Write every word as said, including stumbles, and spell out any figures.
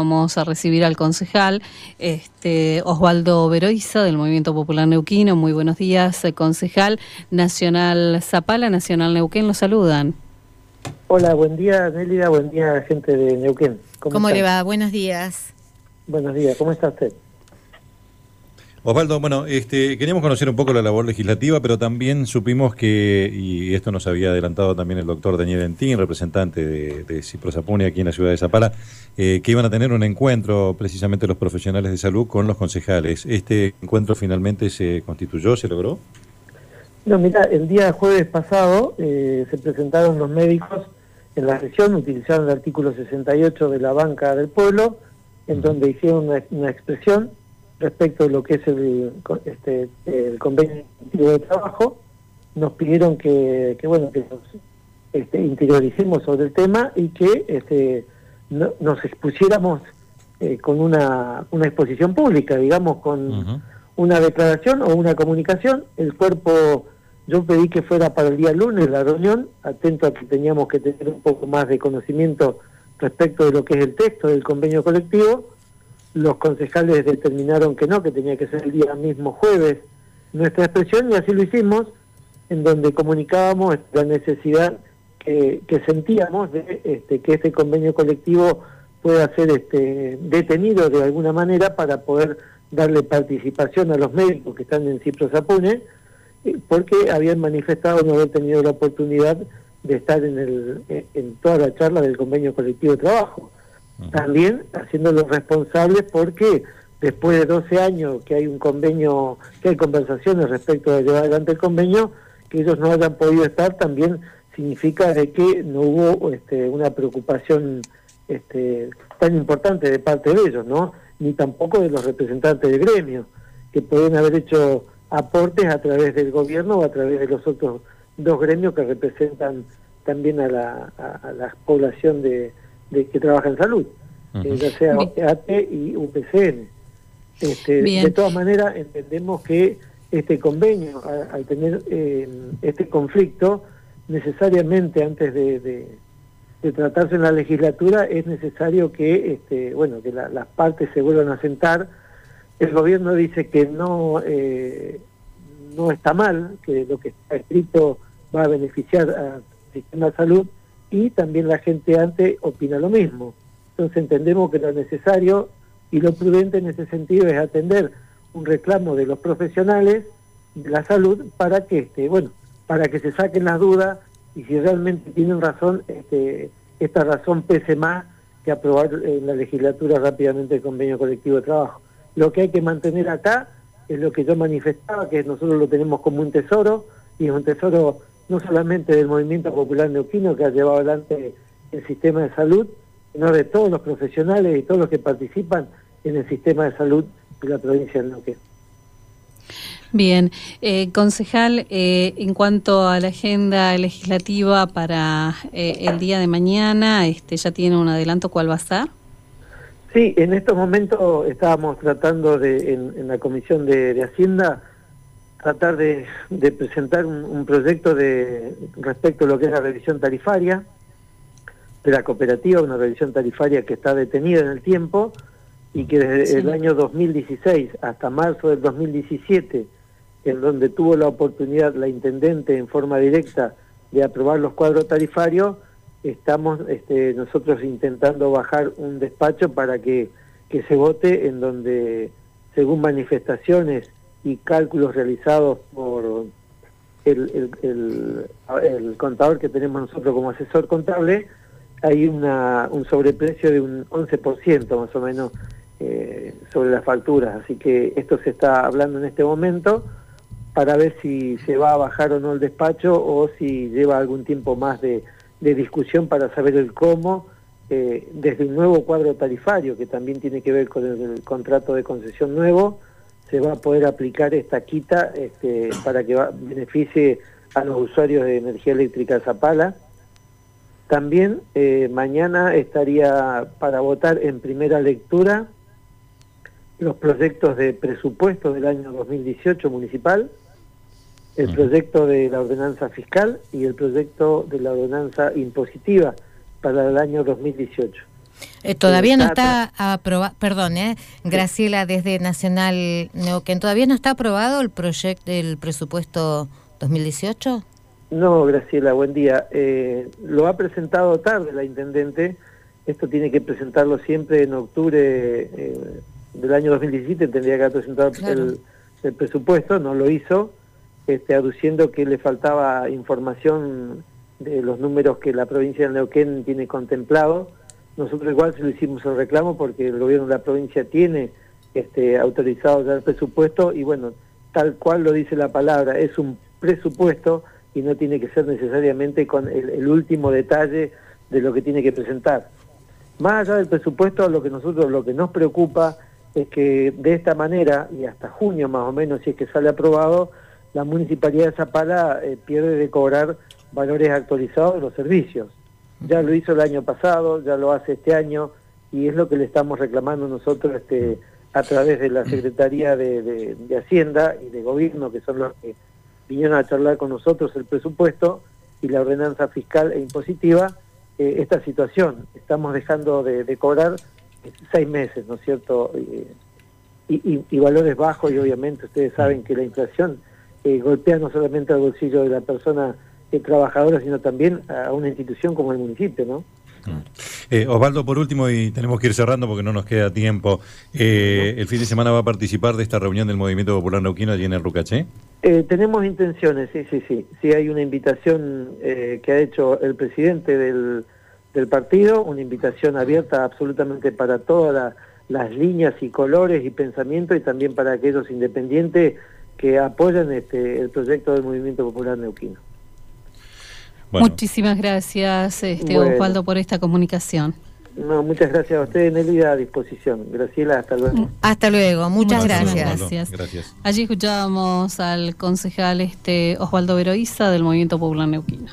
vamos a recibir al concejal este, Osvaldo Veroiza del Movimiento Popular Neuquino. Muy buenos días, eh, concejal. Nacional Zapala, Nacional Neuquén, lo saludan. Hola, buen día, Nélida, buen día, gente de Neuquén. ¿Cómo, ¿Cómo le va? Buenos días. Buenos días, ¿cómo está usted? Osvaldo, bueno, este, queríamos conocer un poco la labor legislativa, pero también supimos que, y esto nos había adelantado también el doctor Daniel Entín, representante de, de Ciprosapune aquí en la ciudad de Zapala, eh, que iban a tener un encuentro precisamente los profesionales de salud con los concejales. ¿Este encuentro finalmente se constituyó, se logró? No, mira, el día jueves pasado eh, se presentaron los médicos en la sesión, utilizaron el artículo sesenta y ocho de la banca del pueblo, en donde hicieron una, una expresión respecto de lo que es el, este, el convenio de trabajo. Nos pidieron que, que bueno, que nos este, interioricemos sobre el tema y que este, no, nos expusiéramos eh, con una, una exposición pública, digamos, con uh-huh. una declaración o una comunicación. El cuerpo, yo pedí que fuera para el día lunes la reunión, atento a que teníamos que tener un poco más de conocimiento respecto de lo que es el texto del convenio colectivo. Los concejales determinaron que no, que tenía que ser el día mismo jueves nuestra expresión, y así lo hicimos, en donde comunicábamos la necesidad que, que sentíamos de este, que este convenio colectivo pueda ser este, detenido de alguna manera para poder darle participación a los médicos que están en Ciprosapune, porque habían manifestado no haber tenido la oportunidad de estar en, el, en toda la charla del convenio colectivo de trabajo. También haciéndolos responsables porque después de doce años que hay un convenio, que hay conversaciones respecto de llevar adelante el convenio, que ellos no hayan podido estar también significa de que no hubo este, una preocupación este, tan importante de parte de ellos, ¿no? Ni tampoco de los representantes del gremio, que pueden haber hecho aportes a través del gobierno o a través de los otros dos gremios que representan también a la, a, a la población de de que trabaja en salud, uh-huh. eh, ya sea A T y U P C N. Este, de todas maneras, entendemos que este convenio, al, al tener eh, este conflicto, necesariamente antes de, de, de tratarse en la legislatura, es necesario que este, bueno, que la, las partes se vuelvan a sentar. El gobierno dice que no, eh, no está mal, que lo que está escrito va a beneficiar al sistema de salud, y también la gente antes opina lo mismo. Entonces entendemos que lo necesario y lo prudente en ese sentido es atender un reclamo de los profesionales de la salud para que este, bueno, para que se saquen las dudas y si realmente tienen razón, este, esta razón pese más que aprobar en la legislatura rápidamente el convenio colectivo de trabajo. Lo que hay que mantener acá es lo que yo manifestaba, que nosotros lo tenemos como un tesoro, y es un tesoro no solamente del Movimiento Popular Neuquino, que ha llevado adelante el sistema de salud, sino de todos los profesionales y todos los que participan en el sistema de salud de la provincia de Neuquén. Bien, eh, concejal, eh, en cuanto a la agenda legislativa para eh, el día de mañana, este, ¿ya tiene un adelanto cuál va a ser? Sí, en estos momentos estábamos tratando de, en, en la Comisión de, de Hacienda, tratar de, de presentar un, un proyecto de respecto a lo que es la revisión tarifaria de la cooperativa, una revisión tarifaria que está detenida en el tiempo y que desde sí. el año dos mil dieciséis hasta marzo del dos mil diecisiete, en donde tuvo la oportunidad la intendente en forma directa de aprobar los cuadros tarifarios, estamos este, nosotros intentando bajar un despacho para que, que se vote, en donde, según manifestaciones y cálculos realizados por el, el, el, el contador que tenemos nosotros como asesor contable, hay una, un sobreprecio de un once por ciento más o menos eh, sobre las facturas. Así que esto se está hablando en este momento para ver si se va a bajar o no el despacho o si lleva algún tiempo más de, de discusión para saber el cómo, eh, desde un nuevo cuadro tarifario que también tiene que ver con el, el contrato de concesión nuevo, se va a poder aplicar esta quita este, para que va, beneficie a los usuarios de energía eléctrica de Zapala. También eh, mañana estaría para votar en primera lectura los proyectos de presupuesto del año dos mil dieciocho municipal, el proyecto de la ordenanza fiscal y el proyecto de la ordenanza impositiva para el año dos mil dieciocho. Eh, todavía no está aprobado, perdón, eh, Graciela, desde Nacional Neuquén, ¿todavía no está aprobado el proyecto del presupuesto dos mil dieciocho? No, Graciela, buen día. Eh, lo ha presentado tarde la Intendente. Esto tiene que presentarlo siempre en octubre eh, del año dos mil diecisiete, tendría que haber presentado claro. el, el presupuesto, no lo hizo, este, aduciendo que le faltaba información de los números que la provincia de Neuquén tiene contemplado. Nosotros igual se lo hicimos el reclamo porque el gobierno de la provincia tiene este, autorizado ya el presupuesto y bueno, tal cual lo dice la palabra, es un presupuesto y no tiene que ser necesariamente con el, el último detalle de lo que tiene que presentar. Más allá del presupuesto, lo que nosotros, lo que nos preocupa es que de esta manera, y hasta junio más o menos, si es que sale aprobado, la Municipalidad de Zapala eh, pierde de cobrar valores actualizados de los servicios. Ya lo hizo el año pasado, ya lo hace este año, y es lo que le estamos reclamando nosotros este, a través de la Secretaría de, de, de Hacienda y de Gobierno, que son los que vinieron a charlar con nosotros el presupuesto y la ordenanza fiscal e impositiva, eh, esta situación. Estamos dejando de, de cobrar seis meses, ¿no es cierto? Eh, y, y, y valores bajos, y obviamente ustedes saben que la inflación eh, golpea no solamente al bolsillo de la persona eh, trabajadora, sino también a una institución como el municipio, ¿no? Eh, Osvaldo, por último, y tenemos que ir cerrando porque no nos queda tiempo, eh, ¿el fin de semana va a participar de esta reunión del Movimiento Popular Neuquino allí en el Rucaché? Eh, tenemos intenciones, sí, sí, sí. Sí hay una invitación eh, que ha hecho el presidente del, del partido, una invitación abierta absolutamente para todas la, las líneas y colores y pensamientos, y también para aquellos independientes que apoyan este, el proyecto del Movimiento Popular Neuquino. Bueno. Muchísimas gracias, este, bueno. Osvaldo, por esta comunicación. No, muchas gracias a ustedes, Nelly, a disposición. Graciela, hasta luego. Hasta luego, muchas Muchísimas gracias. gracias. gracias. Allí escuchábamos al concejal este Osvaldo Veroiza del Movimiento Popular Neuquino.